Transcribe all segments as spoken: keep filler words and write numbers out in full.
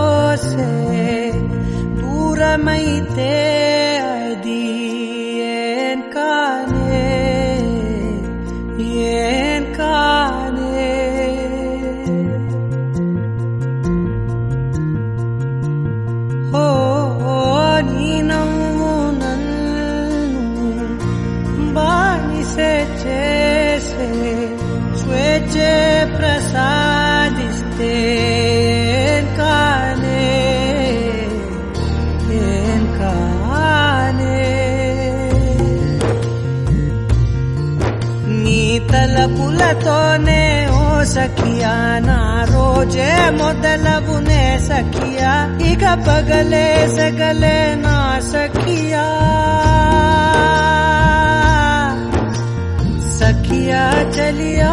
से दूरమైతే అది ఏం కానే ఏం కానే ఓ నీ నవ్వు నన్ను బానిసే చేసే స్వేచ్ఛే ప్రసాదిస్తే ఏం కానే ఏం కానే నీ తలపులతోనే ఓ సఖియా నా రోజే మొదలవునే సఖియా ఇక పగలే సగలే నా సఖియా సఖియా చలియా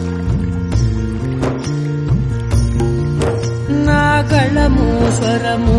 నా గళము స్వరము